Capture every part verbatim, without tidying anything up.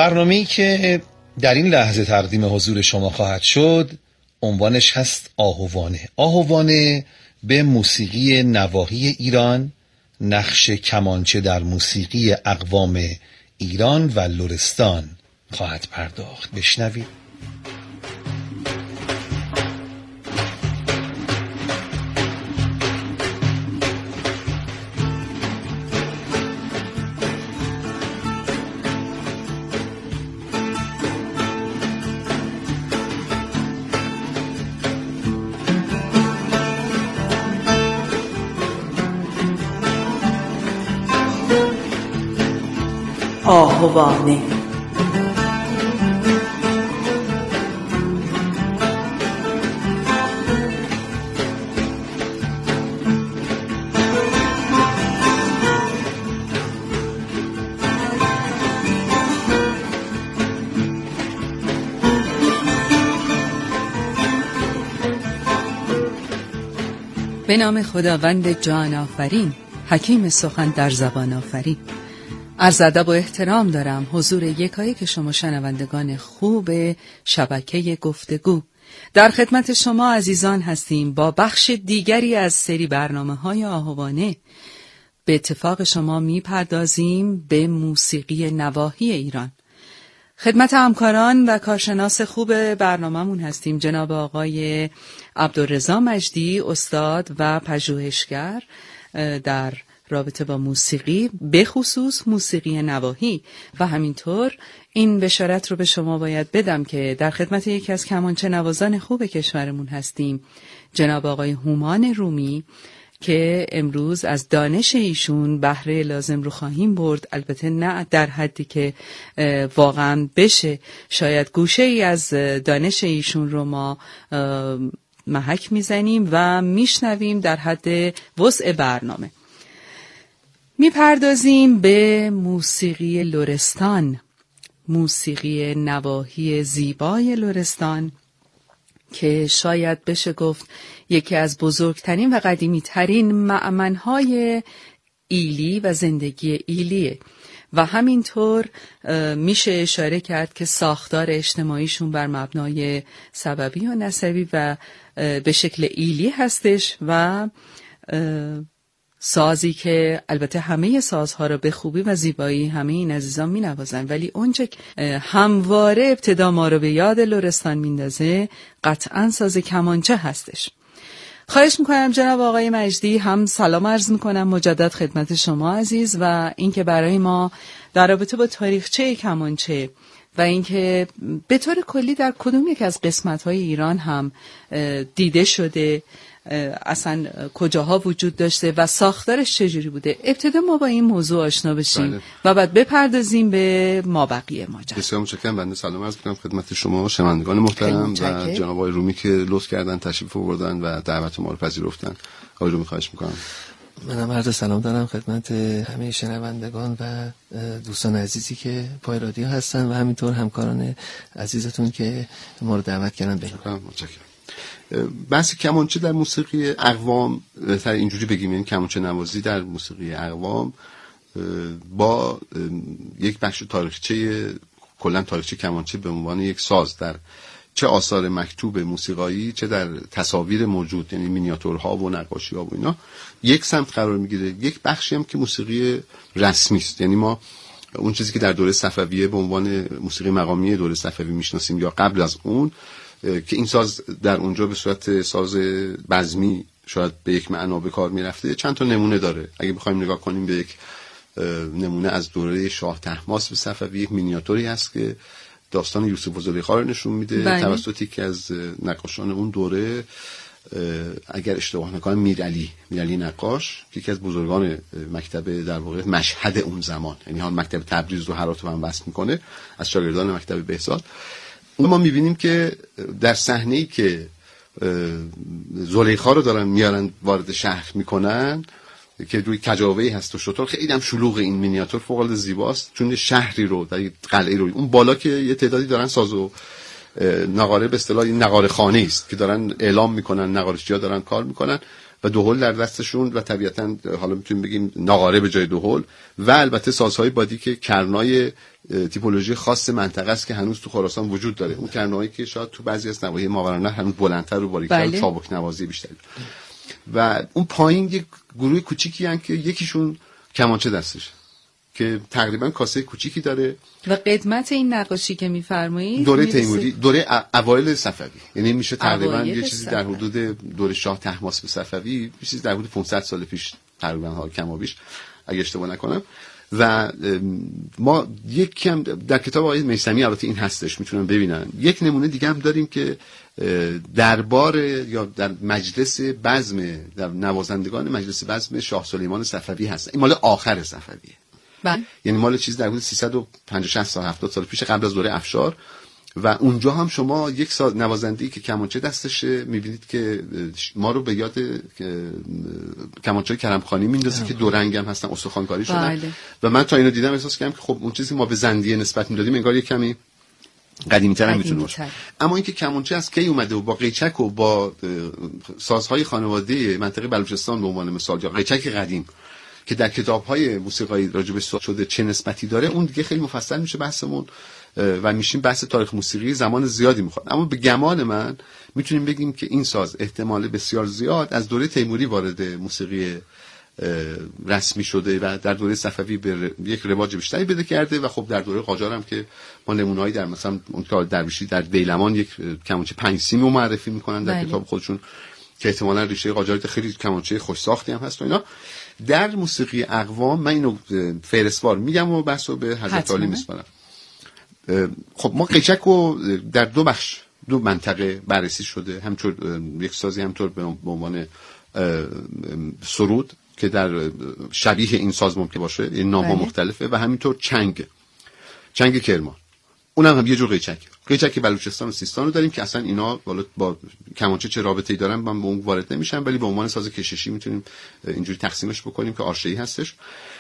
برنامه‌ای که در این لحظه تقدیم حضور شما خواهد شد عنوانش هست آهوانه. آهوانه به موسیقی نواحی ایران، نقش کمانچه در موسیقی اقوام ایران و لرستان خواهد پرداخت. بشنوید. آهوانه. به نام خداوند جان آفرین، حکیم سخن در زبان آفرین. عرض ادب و احترام دارم حضور یکایک شما شنوندگان خوب شبکه گفتگو. در خدمت شما عزیزان هستیم با بخش دیگری از سری برنامه‌های آهوانه. به اتفاق شما میپردازیم به موسیقی نواحی ایران. خدمت همکاران و کارشناس خوب برنامه‌مون هستیم جناب آقای عبدالرضا مجدی، استاد و پژوهشگر در رابطه با موسیقی، به خصوص موسیقی نواحی، و همینطور این بشارت رو به شما باید بدم که در خدمت یکی از کمانچه نوازان خوب کشورمون هستیم جناب آقای هومان رومی که امروز از دانش ایشون بهره لازم رو خواهیم برد. البته نه در حدی که واقعا بشه، شاید گوشه ای از دانش ایشون رو ما محک میزنیم و میشنویم در حد وسع برنامه. میپردازیم به موسیقی لرستان، موسیقی نواحی زیبای لرستان که شاید بشه گفت یکی از بزرگترین و قدیمی ترین مأمنهای ایلی و زندگی ایلیه و همینطور میشه اشاره کرد که ساختار اجتماعیشون بر مبنای سببی و نسبی و به شکل ایلی هستش و سازی که البته همه سازها را به خوبی و زیبایی همه این عزیزان می نوازن، ولی اونچه همواره ابتدا ما رو به یاد لرستان میندازه قطعاً ساز کمانچه هستش. خواهش میکنم جناب آقای مجدی، هم سلام عرض میکنم مجدد خدمت شما عزیز و اینکه برای ما در رابطه با تاریخچه کمانچه و اینکه به طور کلی در کدوم یک از قسمت‌های ایران هم دیده شده، اصلا کجاها وجود داشته و ساختارش چجوری بوده، ابتدا ما با این موضوع آشنا بشیم بله. و بعد بپردازیم به مابقی ماجرا. بسیار متشکرم. بنده سلام عرض می‌کنم خدمت شما شنوندگان محترم و جناب آقای رومی که لطف کردن تشریف آوردن و دعوت ما رو پذیرفتن. آقای رومی خواهش می‌کنم. منم عرض سلام دارم خدمت همه شنوندگان و دوستان عزیزی که پای رادیو هستن و همینطور همکاران عزیزتون که ما رو دعوت کردن. متشکرم. متشکرم. بحث کمانچه در موسیقی اقوام، تا اینجوری بگیم، این کمانچه نوازی در موسیقی اقوام با یک بخش تاریخچه، کلا تاریخچه کمانچه به عنوان یک ساز در چه آثار مکتوب موسیقایی چه در تصاویر موجود، یعنی مینیاتورها و نقاشی‌ها و اینا، یک سمت قرار میگیره. یک بخشی هم که موسیقی رسمی است، یعنی ما اون چیزی که در دوره صفویه به عنوان موسیقی مقامی دوره صفوی میشناسیم یا قبل از اون، که این ساز در اونجا به صورت ساز بزمی شاید به یک معنا به کار میرفته. چند تا نمونه داره. اگه بخوایم نگاه کنیم به یک نمونه از دوره شاه طهماسب صفوی، یک مینیاتوری هست که داستان یوسف و زلیخا رو نشون میده بله. توسط یکی از نقاشان اون دوره، اگر اشتباه نکنم میرعلی میرعلی نقاش، که یکی از بزرگان مکتب در واقع مشهد اون زمان، یعنی هم مکتب تبریز و هرات رو هم وصل میکنه، از شاگردان مکتب بهزاد. اون ما میبینیم که در صحنه‌ای که زلیخا رو دارن میارن وارد شهر میکنن که روی کجاوه‌ای هست و شطور، خیلی هم شلوغ، این مینیاتور فوق العاده زیباست، چون شهری رو در قلعه رو اون بالا که یه تعدادی دارن ساز و نقاره، به اصطلاح این نقاره خانه است که دارن اعلام میکنن، نقاره‌چی‌ها دارن کار میکنن و دهل در دستشون و طبیعتاً حالا میتونیم بگیم ناقاره به جای دهل و البته سازهای بادی که کرنای تیپولوژی خاص منطقه است که هنوز تو خراسان وجود داره. اون کرنایی که شاید تو بعضی از نواحی ماورالنهر هنوز بلندتر و باریک‌تر و چابک نوازی بیشتری. و اون پایین یک گروه کوچیکی هستن که یکیشون کمانچه دستشه که تقریبا کاسه کوچیکی داره. و قدمت این نقاشی که می‌فرمایید دوره تیموری، دوره اوایل صفوی، یعنی میشه تقریبا یه چیزی صفوی. در حدود دوره شاه طهماسب صفوی، یه چیزی در حدود پانصد سال پیش تقریبا، ها کم و بیش اگه اشتباه نکنم. و ما یک کم در کتاب آقای میثمی البته این هستش، میتونن ببینن. یک نمونه دیگه هم داریم که دربار یا در مجلس بزم، در نوازندگان مجلس بزم شاه سلیمان صفوی هست. این مال آخر صفویه، بله. یعنی مال چیز در حدود سیصد و پنجاه شصت سال هفتاد سال پیش، قبل از دوره افشار. و اونجا هم شما یک ساز نوازنده‌ای که کمانچه دستشه میبینید که ما رو به یاد کمانچه کرمخانی میندازه که دو رنگ هم هستن، استخوانکاری شدن. بله. و من تا اینو دیدم احساس کردم که خب اون چیزی ما به زندیه نسبت میدادیم انگار یک کمی قدیمی‌تر هم میتونه باشه. اما اینکه کمانچه از کی اومده و با قیچک و با سازهای خانواده منطقه بلوچستان به عنوان مثال، یا قیچک قدیم که در کتاب‌های موسیقایی راجبش صحبت شده چه نسبتی داره، اون دیگه خیلی مفصل میشه بحثمون و میشیم بحث تاریخ موسیقی زمان زیادی میخواد. اما به گمان من میتونیم بگیم که این ساز احتمال بسیار زیاد از دوره تیموری وارد موسیقی رسمی شده و در دوره صفوی به یک رواج بیشتری پیدا کرده. و خب در دوره قاجار هم که ما نمونه‌ای در مثلا اون که درویشی در دیلمان یک کمانچه پنج سیم رو معرفی میکنن در کتاب خودشون که احتمالاً ریشه قاجار خیلی کمانچه خوش ساختی هم هست و اینا. در موسیقی اقوام من اینو فهرستوار میگم و بحثو به حضرت علی میسپارم. خب ما قیچک رو در دو بخش، دو منطقه بررسی شده، همطور یک سازی همطور به عنوان سرود که در شبیه این ساز ممکن باشه، این نام‌ها مختلفه، و همینطور چنگ چنگ کرمان، اونم هم یه جور قیچک. قیچک بلوچستان و سیستان رو داریم که اصلا اینا والا با کمانچه چه رابطه‌ای دارن من به اون وارد نمیشم، ولی به عنوان ساز کششی میتونیم اینجوری تقسیمش بکنیم که آرشه‌ای هستش.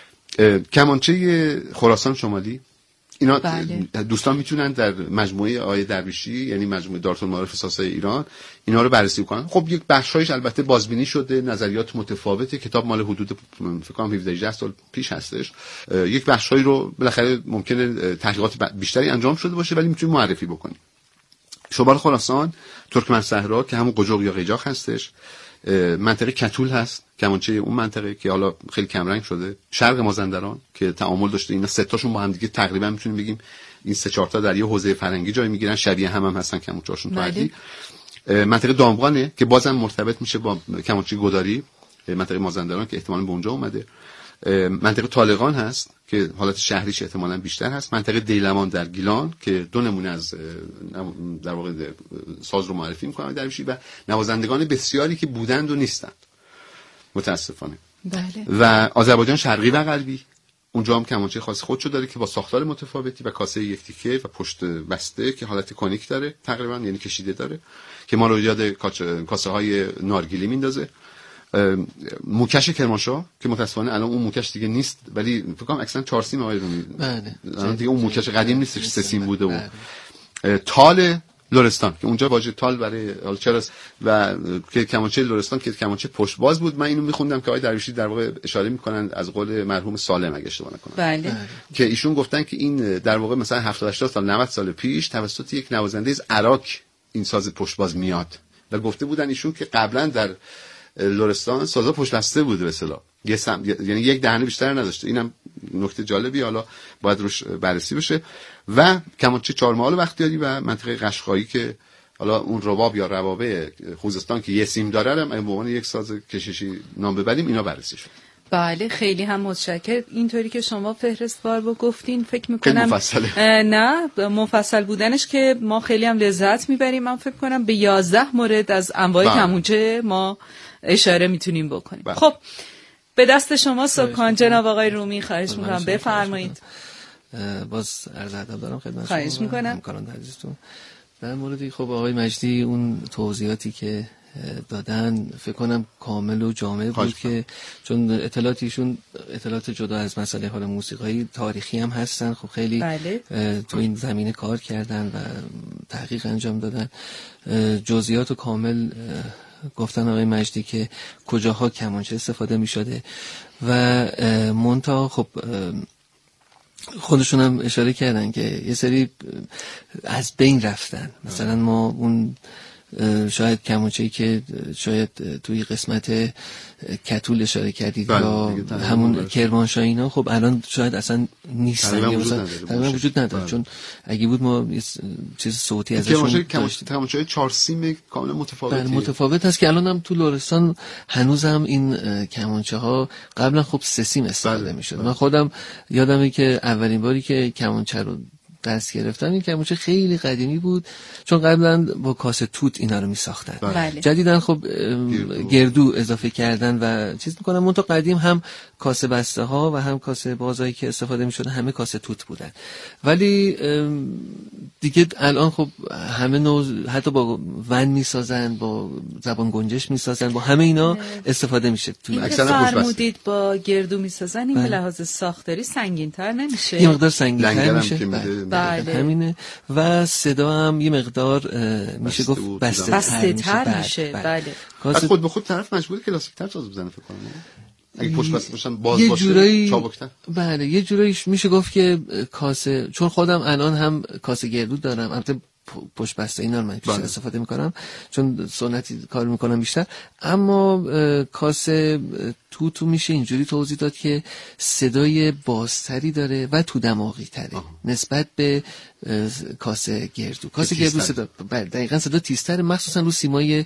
کمانچه خراسان شمالی، اینا بله. دوستان میتونن در مجموعه آیه درویشی، یعنی مجموعه دارالمعارف سازهای ایران، اینا رو بررسی کنن. خب یک بخشایش البته بازبینی شده، نظریات متفاوته، کتاب مال حدود فکر کنم هفده هجده سال پیش هستش. یک بخشایی رو بالاخره ممکنه تحقیقات بیشتری انجام شده باشه، ولی میتونیم معرفی بکنیم. شمال خراسان، ترکمن صحرا که همون قجق یا قیجاق هستش، منطقه کتول هست، کمانچه اون منطقه که حالا خیلی کم رنگ شده، شرق مازندران که تعامل داشته، اینا سه تاشون با هم دیگه تقریبا میتونیم بگیم این سه چهار تا در یه حوزه فرنگی جای میگیرن، شبیه هم هم هستن کمانچه‌هاشون تو عدی. منطقه دامغانه که بازم مرتبط میشه با کمانچه گداری، منطقه مازندران که احتمالاً به اونجا اومده. منطقه طالقان هست که حالت شهریش احتمالاً بیشتر هست. منطقه دیلمان در گیلان که دو نمونه از در واقع ساز رو معرفی می‌کنم درویشی و نوازندگان بسیاری که بودند و نیستند متاسفانه. بله. و آذربایجان شرقی و غربی، اونجا هم کمانچه خاص خودشو داره که با ساختار متفاوتی و کاسه یک تیکه و پشت بسته که حالت کونیک داره تقریبا، یعنی کشیده داره که ما رو یاد کاسه های نارگیلی میندازه. موکش کرمانشاه که متاسفانه الان اون موکش دیگه نیست، ولی فکر کنم اکثرا چهار سیم آقای رومی. بله. الان دیگه اون موکش قدیم نیست که سه سیم بوده. و تال لرستان که اونجا واژه تال برای حالا چرا و که کمانچه لرستان که کمانچه پشت باز بود. من اینو میخوندم که آقای درویشی در واقع اشاره میکنن از قول مرحوم سالم اگه اشتباه نکنم، بله. که ایشون گفتن که این در واقع مثلا هفتاد هشتاد سال نود سال پیش توسط یک نوازنده از عراق این ساز پشت باز میاد و گفته بودن ایشون که قبلا در لرستان سازا پشت بسته بوده به اصطلاح، یه سم... یعنی یک دهنه بیشتر نداشته. اینم نکته جالبی، حالا باید روش بررسی بشه. و کمانچه چهارمحال بختیاری و منطقه قشقایی که حالا اون رباب یا ربابه خوزستان که یه سیم داره هم به عنوان یک ساز کششی نام ببریم، اینا بررسی شد. بله خیلی هم متشکرم. اینطوری که شما فهرستوار رو گفتین فکر میکنم مفصله. نه مفصل بودنش که ما خیلی هم لذت میبریم. من فکر کنم به یازده مورد از انواع کمانچه ما اشاره میتونیم بکنیم. بله. خب به دست شما سکان جناب آقای رومی، خواهش میکنم بفرمایید. باز عرض ادب دارم خدمت شما. خواهش میکنم. همکاران عزیزتون. در موردی خب آقای مجدی اون توضیحاتی که دادن فکر کنم کامل و جامع بود که چون اطلاعاتیشون اطلاعات جدا از مسئله حال موسیقایی تاریخی هم هستن، خب خیلی بله. تو این زمینه کار کردن و تحقیق انجام دادن، جزئیات و کامل گفتن آقای مجدی که کجاها کمانچه استفاده می شده و منتها خب خودشون هم اشاره کردن که یه سری از بین رفتن. مثلا ما اون شاید کمانچه‌ای که شاید توی قسمت کتول اشاره کردید یا همون کرمانشاه اینا خب الان شاید اصلا نیستن یا مثلا تقریبا وجود نداره، چون اگه بود ما یه چیز صوتی ازشون داشتیم. کمانچه چهار سیم کاملا متفاوتی متفاوت هست که الان هم تو لرستان هنوز هم این کمانچه ها قبلا خب سه سیم استفاده می‌شد. من خودم یادمه که اولین باری که کمانچه رو دست گرفتم این کمانچه خیلی قدیمی بود، چون قبلا با کاسه توت اینا رو می ساختن. بله. جدیدن خب گردو اضافه کردن و چیز میکنن. منتها قدیم هم کاسه بسته ها و هم کاسه بازایی که استفاده می شده همه کاسه توت بودن، ولی دیگه الان خب همه نوع حتی با ون می سازن، با زبان گنجش می سازن، با همه اینا استفاده میشه. این که فرمودید با گردو می سازن این به لحاظ ساختاری سنگین تر نمیشه؟ یه مقدار سنگین تر میشه. بله. همینه و صدا هم یه مقدار میشه گفت بسته, بسته تر میشه. بله. بله. خود به خود طرف مجبوره کلاسیک تر ساز بزنه فکر کنم. اگه پشت بسته باشن باز باشه جورایی... چابکتر. بله یه جورایی میشه گفت که کاسه، چون خودم الان هم کاسه گردو دارم، البته پشت بسته اینا رو من بیشتر استفاده میکنم چون سنتی کار میکنم بیشتر، اما کاسه تو تو میشه اینجوری توضیح داد که صدای بازتری داره و تو دماغی تره آه. نسبت به کاسه گردو. کاسه گردو صدا دقیقاً صدا تیزتره، مخصوصا رو سیمای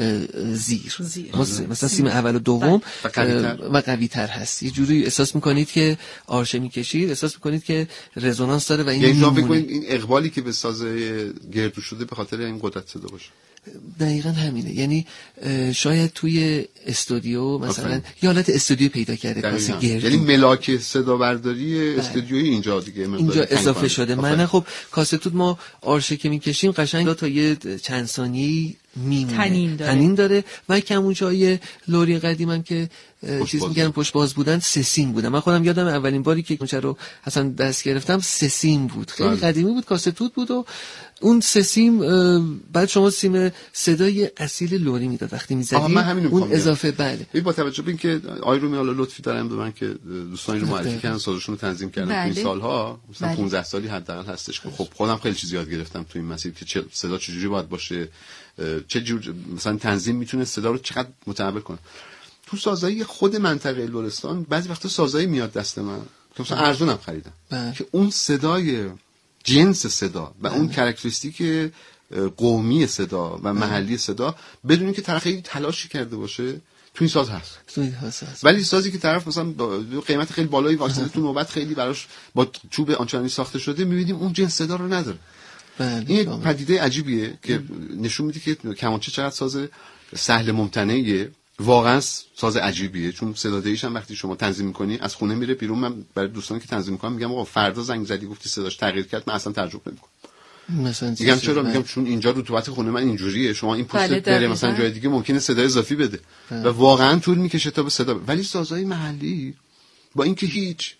زیر, زیر. مثلا سیم اول و دوم و قوی تر هست. یه جوری احساس میکنید که آرشه میکشید، احساس میکنید که رزونانس داره و این یعنی فکر کنید این اقبالی که به ساز گردو شده به خاطر این قدرت صدا باشه. دقیقاً همینه. یعنی شاید توی استودیو مثلا یه حالت استودیو پیدا کرده کاسه گردو، یعنی ملاک صدا برداری استودیویی اینجا دیگه اینجا اضافه شده. من خب کاسه توت ما آرشه که میکشیم قشنگ تا یه چند ثانیه‌ای میمونه، تنین داره, تنین داره. و کمونچه‌های لری قدیمم که چیز میگن پشت باز بودن سه سیم بودن. من خودم یادم اولین باری که کمونچه رو اصلا دست گرفتم سه سیم بود، خیلی قدیمی بود، کاسه توت بود و اون سه سیم بعد شما سیم صدای اصیل لری میداد وقتی میزدی اون اضافه. بله این با توجه به اینکه آقای رومی حالا لطفی دارن به من که دوستانی رو معرفی کردن، سازشون رو تنظیم کردن بله. تو این سالها مثلا بله. پانزده سالی حداقل هستش که خب خودم خیلی چیز یاد گرفتم تو این مسیر که صدا چجوری باید باشه، چه جور مثلا تنظیم میتونه صدا رو چقدر متنوع کنه. تو سازایی خود منطقه لرستان بعضی وقتا سازایی میاد دست من که مثلا ارزونم خریدم بله. که اون صدای جنس صدا و اون کاراکتریستیک قومی صدا و محلی صدا بدون اینکه طرف خیلی تلاشی کرده باشه تو این ساز هست. تو این ساز هست. ولی سازی که طرف مثلا با قیمت خیلی بالایی واکسنه تو نوبت خیلی براش با چوب آنچنانی ساخته شده می‌بینیم اون جنس صدا رو نداره. بله. این پدیده عجیبیه که نشون میده که کمانچه چقدر ساز سهل ممتنعیه، واقعا ساز عجیبیه، چون صدادهیش هم وقتی شما تنظیم می‌کنی از خونه میره بیرون. من برای دوستانی که تنظیم می‌کنم میگم آقا فردا زنگ زدی گفتی صداش تغییر کرد، من اصلا تعجب نمی‌کنم. مثلا میگم چرا؟ میگم چون اینجا رطوبت خونه من اینجوریه، شما این پوست بره مثلا جای دیگه ممکنه صدای اضافی بده بله. و واقعا طول میکشه تا به صدا ب... ولی سازهای محلی با اینکه هیچ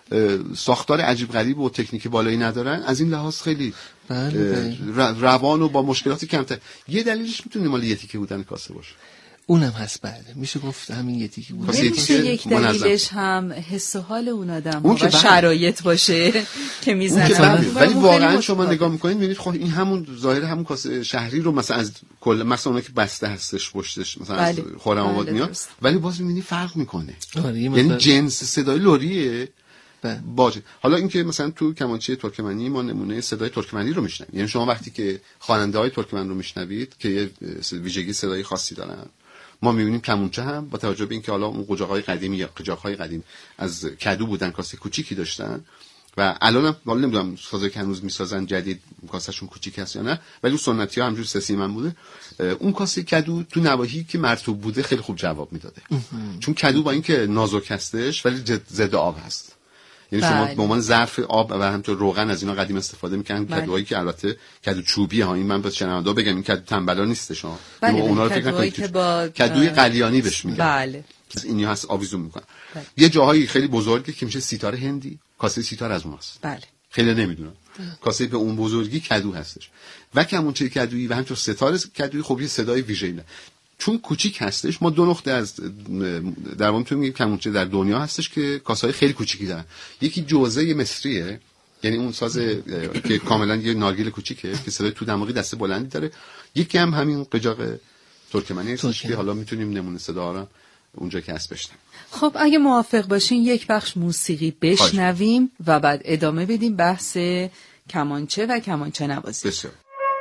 ساختار عجیب غریب و تکنیک بالایی ندارن از این لحاظ خیلی بله. روان و با مشکلات کمتر. یه دلیلش میتونه مال یه تیکه بودن کاسه باشه، اونم هست. بله میشه گفت همین یه تیکه بود. نمیشه یک دلیلش هم حس و حال اون آدم ها و شرایط باشه که میزنن. ولی واقعا شما نگاه میکنید میبینید خب این همون ظاهر همون کاسه شهری رو مثلا از کل مثلا اونایی که بسته هستش پشتش مثلا از خرم آباد میاد، ولی باز میبینی فرق میکنه. یعنی جنس صدای لریه باشه. حالا اینکه مثلا تو کمانچه ترکمنی ما نمونه صدای ترکمنی رو میشنویم، یعنی شما وقتی که خواننده های ترکمن رو میشنوید که یه ویژگی صدای خاصی دارن، ما میبینیم کمونچه هم با توجه به اینکه حالا اون قجاق‌های قدیمی یا قجاق‌های قدیم از کدو بودن، کاسه کوچیکی داشتن و الانم والا نمیدونم سازایی که هنوز میسازن جدید کاسهشون کوچیک هست یا نه، ولی اون سنتی‌ها همجور سه سیمن بوده. اون کاسه کدو تو نواحی که مرطوب بوده خیلی خوب جواب میداده، چون کدو با اینکه نازک هستش ولی ضد آب هست. یعنی شما به عنوان ظرف آب و همینطور روغن از اینا قدیم استفاده می‌کردن. کدوهایی که البته کدو چوبی ها، این من به شنوندا بگم این کدو تنبلا نیست شما، بله اونا رو فکر نکنید با... کدوی قلیانی بهش میگن. بله اینی هست آویزون میکنن. بله. یه جاهایی خیلی بزرگه که میشه سیتار هندی، کاسه سیتار از اوناست. بله خیلی نمیدونم کاسه به اون بزرگی کدو هستش و کمونچه کدویی و همینطور ستار کدویی خب یه صدای ویژه‌ای. چون کوچیک هستش، ما دو نقطه از در واقع میتونیم بگیم کمانچه در دنیا هستش که کاسه‌های خیلی کوچیکی دارن. یکی جوزه مصریه، یعنی اون ساز که کاملا یه نارگیل کوچیکه که صدای تو دماغی دسته بلندی داره. یکی هم همین قجاق ترکمنی هستش که حالا میتونیم نمونه صدا رو اونجا که هست بشنویم. خب اگه موافق باشین یک بخش موسیقی بشنویم و بعد ادامه بدیم بحث کمانچه و کمانچه نوازی. بسیار.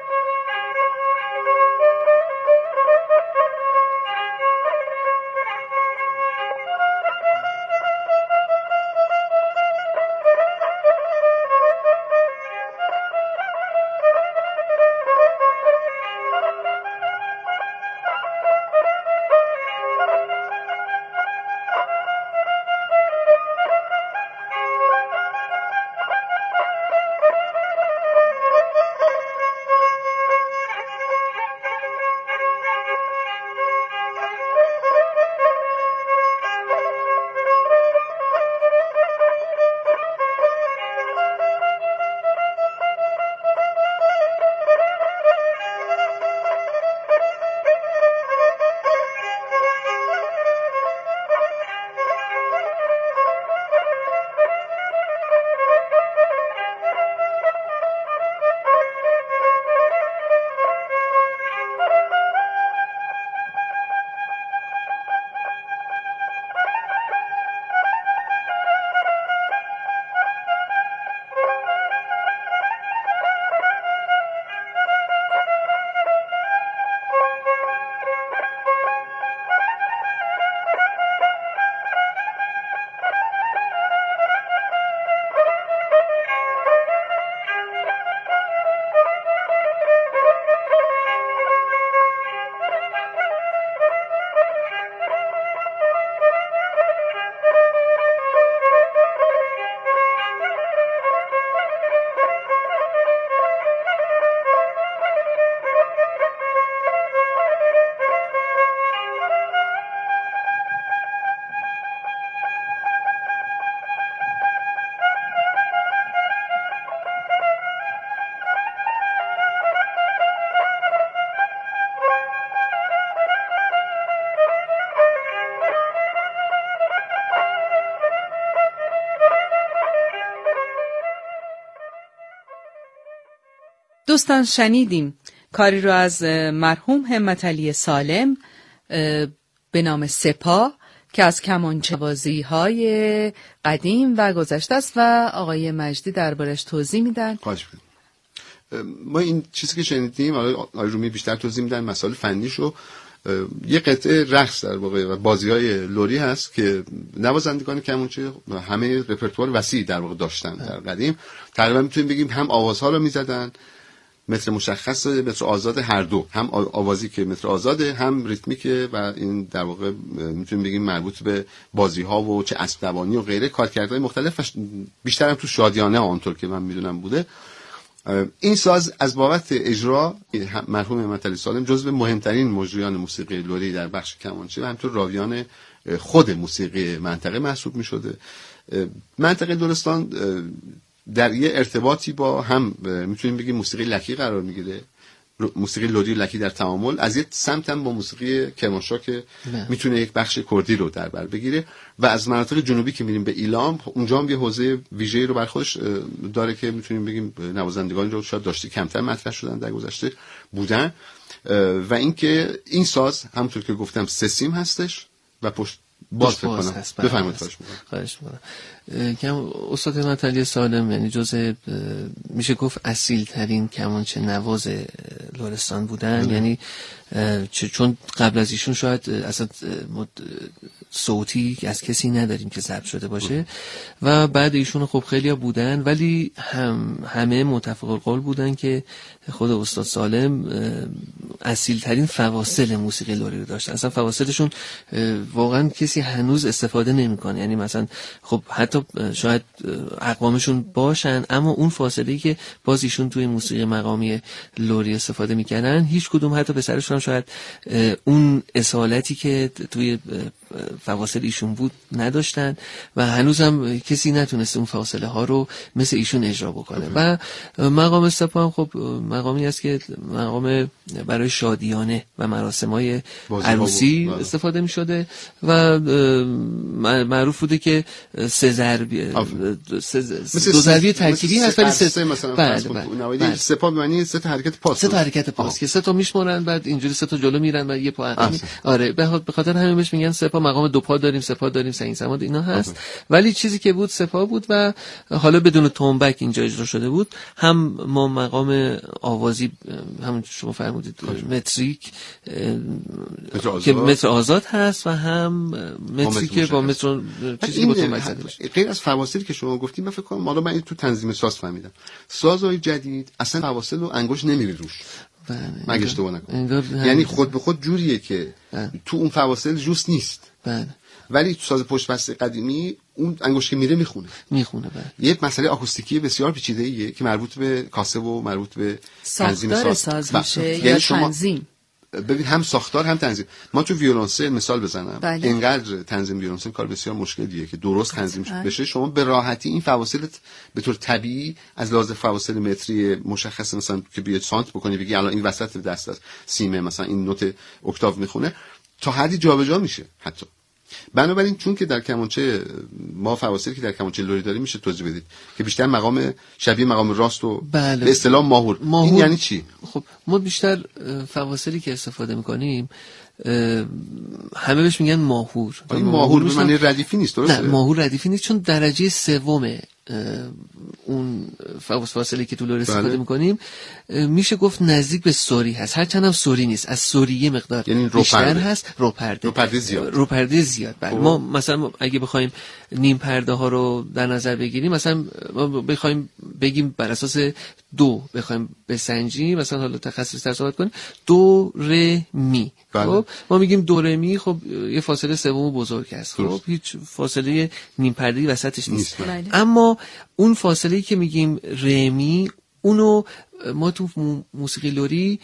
دوستان شنیدیم کاری رو از مرحوم همتعلی سالم به نام سپاه که از کمانچه‌وازی های قدیم و گذشته است و آقای مجدی دربارش توضیح میدن. خواهش می‌کنم. ما این چیزی که شنیدیم، آقای رومی بیشتر توضیح میدن مسائل فنیشو. یه قطعه رقص در واقع و بازی‌های لری هست که نوازندگان کمانچه همه رپرتوار وسیعی در واقع داشتن در قدیم. تقریبا میتونیم بگیم هم آوازها رو میزدن متر مشخص متر آزاد، هر دو، هم آوازی که متر آزاده هم ریتمیکه و این در واقع میتونیم بگیم مربوط به بازی ها و چه اسب دوانی و غیره کارکردهای مختلف، بیشتر هم تو شادیانه آنطور که من میدونم بوده. این ساز از بابت اجرا مرحوم همتعلی سالم جزو مهمترین مجریان موسیقی لری در بخش کمانچه و همینطور راویان خود موسیقی منطقه محسوب میشده. منطقه لرستان در یه ارتباطی با هم میتونیم بگیم موسیقی لکی قرار میگیره، موسیقی لری لکی در تعامل، از یه سمت هم با موسیقی کرمانشاه که میتونه یک بخش کردی رو در بر بگیره و از مناطق جنوبی که میریم به ایلام، اونجا هم یه حوزه ویژه‌ای رو بر خودش داره که میتونیم بگیم نوازندگان رو شاید داشته کمتر مطرح شدن در گذشته بودن. و اینکه این ساز همونطور که گفتم سه سیم هستش و پشت باز فکر کنم. بفرمایید. خواهش می‌کنم. که استاد همتعلی سالم یعنی جزء میشه گفت اصیل ترین کمانچه نواز لرستان بودن. ام. یعنی چون قبل از ایشون شاید اصلا صوتی از کسی نداریم که ضبط شده باشه. ام. و بعد ایشون خب خیلی ها بودن ولی هم همه متفق القول بودن که خود استاد سالم اصیل ترین فواصل موسیقی لری رو داشتن. اصلا فواصلشون واقعا کسی هنوز استفاده نمیکنه. یعنی مثلا خب حتی شاید اقوامشون باشن اما اون فاصله‌ای که باز ایشون توی موسیقی مقامی لری استفاده میکنن هیچ کدوم حتی به سرشون هم شاید اون اصالتی که توی فواصل ایشون بود نداشتن و هنوز هم کسی نتونسته اون فاصله ها رو مثل ایشون اجرا بکنه. و مقام سپاه هم خب مقامی است که مقام برای شادیانه و مراسم‌های عروسی استفاده می شده و معروف بوده که سه ضربی دو ضربی ترکیبی هست ولی سه مثلا بله سپاه به معنی سه تا حرکت پاس سه تا حرکت پاس که سه تا میشمرن بعد اینجوری سه تا جلو میرن و یه پا عقب. آره به خاطر همین بهش میگن سپاه. مقام دو پا داریم، سپاه داریم، سنگ سماد اینا هست آه. ولی چیزی که بود سپاه بود و حالا بدون تنبک اینجا اجرا شده بود. هم ما مقام آوازی همون شما فرمودید متریک که متر آزاد هست و هم متری که با متر چیزی که با تنبک زده باشه. غیر از فواصلی که شما گفتید من فکر کنم حالا من تو تنظیم ساز فهمیدم سازهای جدید اصلا فواصل و انگشت نمیره روش. مگه اشتباه نکنم یعنی خود به خود جوریه که بله. تو اون فواصل جوست نیست بله. ولی تو ساز پشت بسته قدیمی اون انگشت که میره میخونه میخونه بله. یه مسئله آکوستیکی بسیار پیچیده‌ایه که مربوط به کاسه و مربوط به تنظیم ساز, ساز میشه یعنی یا تنظیم. ببین هم ساختار هم تنظیم. ما تو ویولنسه مثال بزنم بله. اینقدر تنظیم ویولنسه کار بسیار مشکلیه که درست تنظیم بله. بشه. شما به راحتی این فواصلت به طور طبیعی از لحاظ فواصل متری مشخص مثلا که بیاد سانت بکنی بگی الان این وسط دست است سیمه مثلا این نوت اکتاو میخونه تا حدی جابجا میشه حتی. بنابراین چون که در کمانچه ما فواصلی که در کمانچه لری داریم میشه توضیح بدید که بیشتر مقام شبیه مقام راست و بله. به اصطلاح ماهور. ماهور این یعنی چی؟ خب ما بیشتر فواصلی که استفاده میکنیم همه بهش میگن ماهور. این ماهور به معنی ردیفی نیست درسته؟ نه ماهور ردیفی نیست چون درجه سومه اون فاصله که تو لری استفاده بله. میکنیم میشه گفت نزدیک به سوری هست هرچند هم سوری نیست از سوری یه مقدار یعنی بیشتر هست رو پرده رو پرده زیاد رو پرده زیاد بله. ما مثلا اگه بخوایم نیم پرده ها رو در نظر بگیریم مثلا ما بخوایم بگیم بر اساس دو بخوایم بسنجیم مثلا حالا تخصصی تر صحبت کنیم دو ر می بله. خب ما میگیم دو ر می خب یه فاصله سوم بزرگ است خب هیچ فاصله نیم پرده‌ای وسطش نیست, نیست. اما اون فاصله‌ای که میگیم رمی اونو ما تو موسیقی لری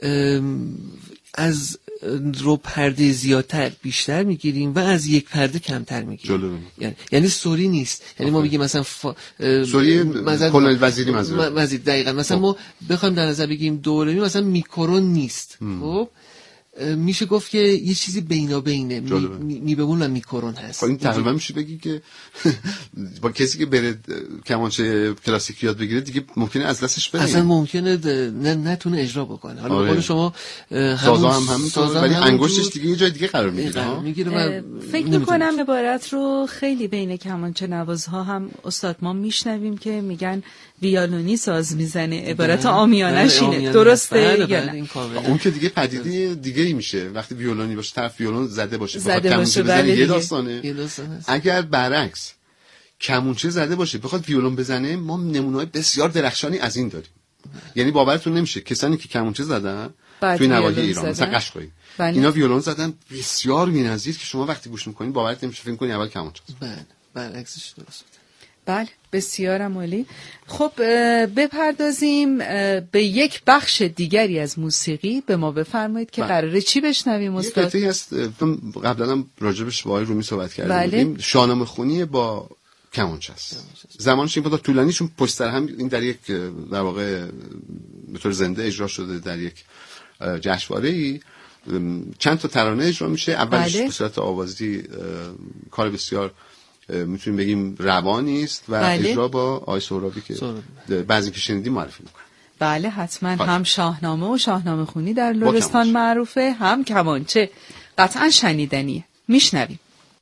از رو پرده زیادتر بیشتر میگیریم و از یک پرده کمتر میگیریم یعنی یعنی سوری نیست یعنی ما میگیم مثلا فا... سوری کل وزیری منظور وزیر دقیقاً مثلا ما بخوایم در نظر بگیریم دو رمی مثلا میکرون نیست خب میشه گفت که یه چیزی بینابینه می, می بمون و میکرون هست. خب این تقریبا میشه بگی که با کسی که بره کمانچه کلاسیک یاد بگیره دیگه ممکنه از دستش بره اصلا ممکنه نه نتونه اجرا بکنه. حالا آره. به قول شما سازا هم همینطور ولی انگشتش دیگه یه جای دیگه قرار میگیره میگیره. فکر میکنم عبارت رو خیلی بین کمانچه نوازها هم استاد ما میشنویم که میگن ویولونی ساز میزنه عبارت عامیانش اینه درسته یا نه؟ اون که دیگه پدیده دیگه ای میشه وقتی ویولونی باشه طرف ویولون زده باشه بخواد کمونچه بزنه یه داستانه. اگر برعکس کمونچه زده باشه بخواد ویولون بزنه ما نمونه‌های بسیار درخشانی از این داریم. یعنی باورتون نمیشه کسانی که کمونچه زدن توی نواحی ایران مثلا قشقایی اینا ویولون زدن بسیار بی‌نظیر که شما وقتی گوش می‌کنید باورت نمیشه فکر می‌کنید اول کمونچه. بله برعکسش درست. بله بسیار عالی. خب بپردازیم به یک بخش دیگری از موسیقی. به ما بفرمایید که قراره چی بشنویم استاد؟ یه قطعی هست قبلا هم راجبش با آقای رومی صحبت کردیم. بله. شاهنامه خونی با کمانچه است. زمانش این بود طولانی چون پشت سر هم این در یک در واقع به طور زنده اجرا شده در یک جشنواره‌ای چند تا ترانه اجرا میشه. اولش بله. به صورت آوازی کار بسیار میتونیم بگیم روانی است و بله. اجرا با آقای سهرابی که بعضی که شنیدیم معرفی میکنه. بله حتما خواهد. هم شاهنامه و شاهنامه خونی در لرستان معروفه هم کمانچه قطعا شنیدنیه. میشنویم.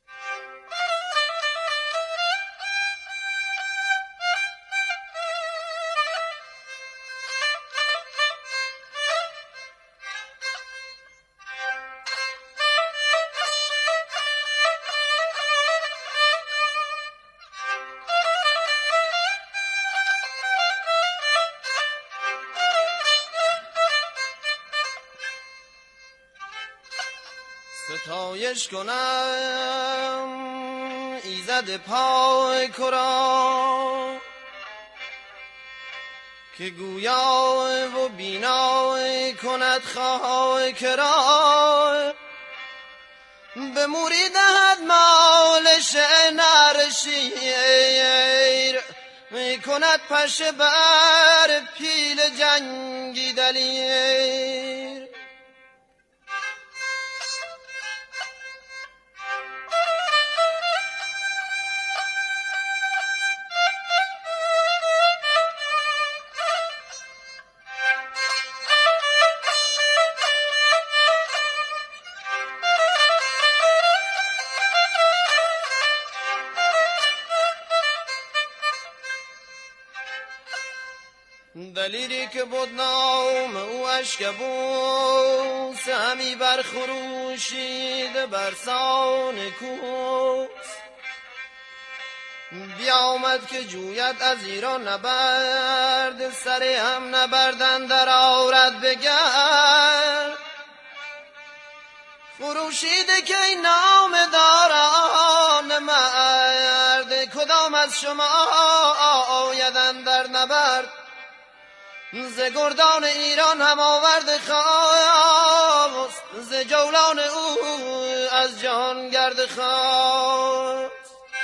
ستایش کنم ایزد پای کرا که گویا و بینا کند خواهی کرا به موری دهد مالش نرشیر می کند پشه بر پیل جنگی دلیر دلیری که بود نام او اشکبوس همی برخروشید برسان کوس بیامد که جوید از ایران نبرد سر هم نبردن در آورد بگرد خروشید که این نام داران مرد کدام از شما آیدن در نبرد ز گردان ایران هم آورد خواست ز جولان او از جهان گرد خواست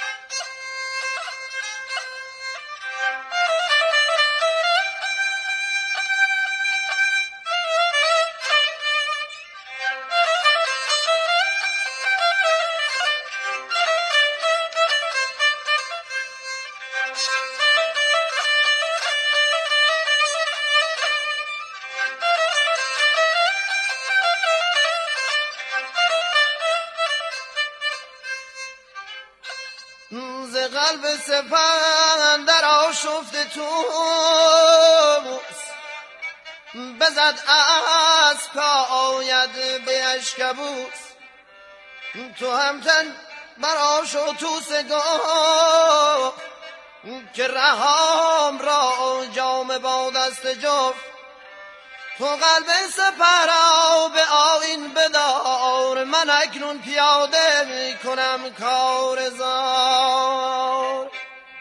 قلب سپند در آشفت توس بزد از پا آید به اشکبوس تو همتن بر آشفت توس گفت که رهام را جام با دست جفت تو قلب سپرا به آیین بدار من اکنون پیاده می کنم کار زار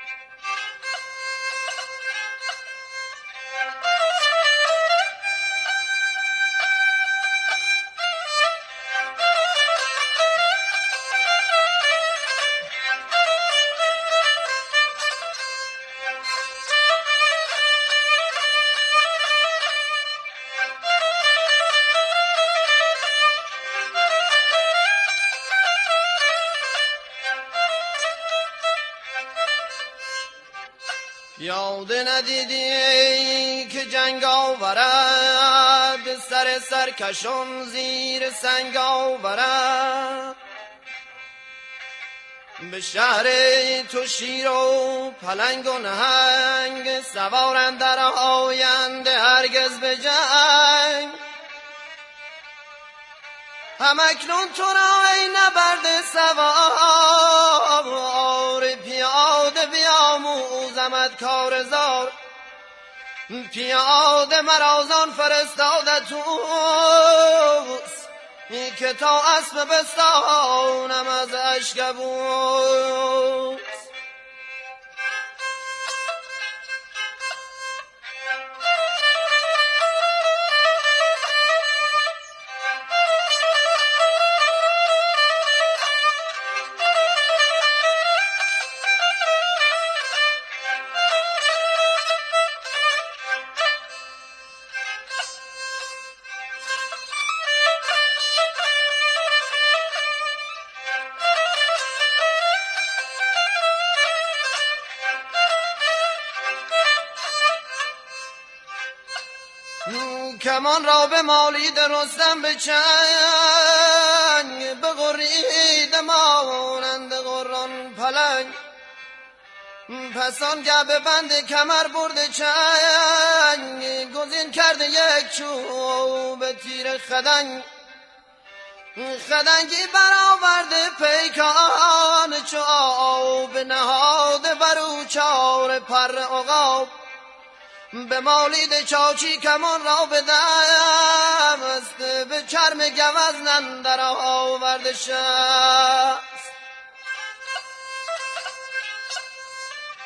یاد ندیدی که جنگ آورد سر سرکشان زیر سنگ آورد به شهر تو شیر و پلنگ و نهنگ سوارند در آینده هرگز به جنگ همکنون تو را ای نبرد سوار پیاده بیاموزمت کار زار پیاده مرازان فرستاده توس که تا اسب بستانم از اشکبوس کمان را به مالید رستم به چنگ بغرید مانند غران پلنگ پس آنگه به بند کمر برده چنگ گزین کرده یک چوب تیر خدنگ خدنگی برآورده پیکان چوب نهاده برو چار پر عقاب به مالید چاچی کمان را به دست به چرم گوزن در آورده شد